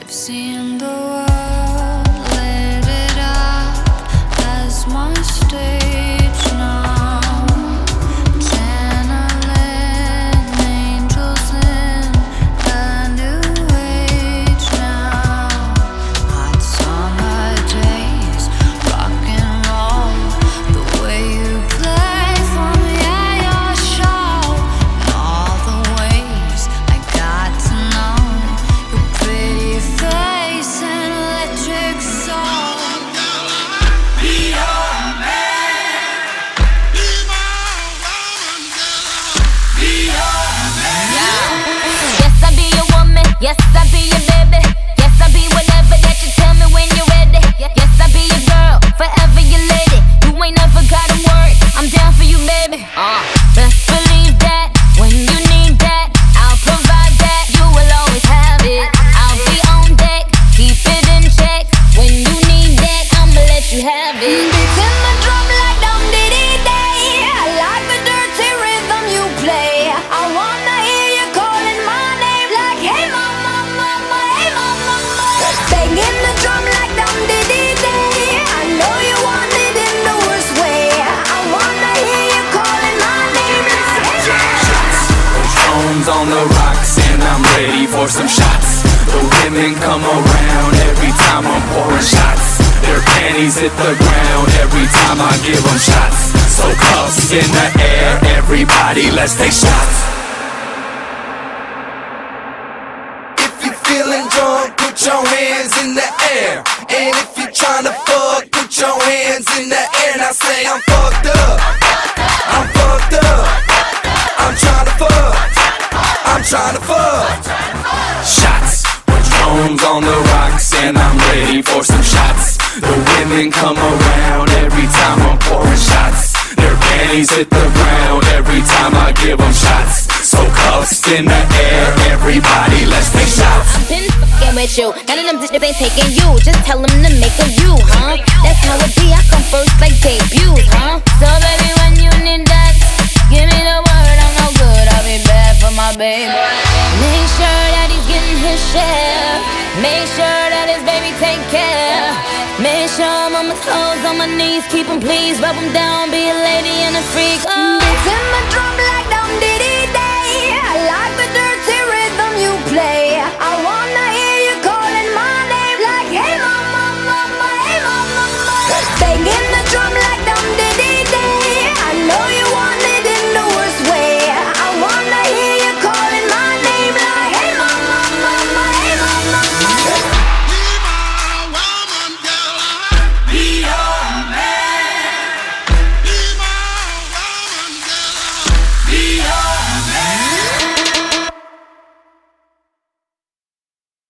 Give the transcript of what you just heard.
Seeing the world lit it up as my stage now. Channeling angels in a new age now. Hot summer days, rock and roll. The way you play for me at your show, and all the ways I got to know your pretty face and electric soul. Be your man. Be your man. Yes, I be your woman. Yes, I be your baby. Yes, I be whatever that you tell me when you're ready. Yes, I be your girl, forever your lady. You ain't never gotta worry, I'm down for you, baby. Best believe that when you need that, I'll provide that. You will always have it. I'll be on deck, keep it in check. When you need that, I'ma let you have it. Beating the drum like dum diddy day. I like the dirty rhythm you play. I wanna hear you calling my name like hey mama, mama, hey mama, mama. Banging the drum like dum diddy day. I know you want it in the worst way. I wanna hear you calling my name like hey mama. Drones on the rocks and I'm ready for some shots. The women come around every time I'm pouring shots. Their panties hit the ground every time I give them shots. So cuffs in the air, everybody let's take shots. If you feeling drunk, put your hands in the air. And if you tryna fuck, put your hands in the air. Now say I'm fucked up, I'm fucked up, I'm tryna fuck, I'm tryna fuck. Shots, Patron's on the rocks and I'm ready for some shots. The women come around every time I'm pouring shots. Their panties hit the ground every time I give them shots. So cuffs in the air, everybody let's take shots. I've been fucking with you, none of them bitches ain't taking you. Just tell them to make a you, huh? That's how it be, I come first like debuts, huh? So baby, when you need that, give me the word, I'm no good, I'll be bad for my baby. Make sure that he's getting his share. Make sure that his baby take care. Make sure I'm on my toes, on my knees, keep him please, rub him down, be a lady and a freak. Beating the drum like dum diddy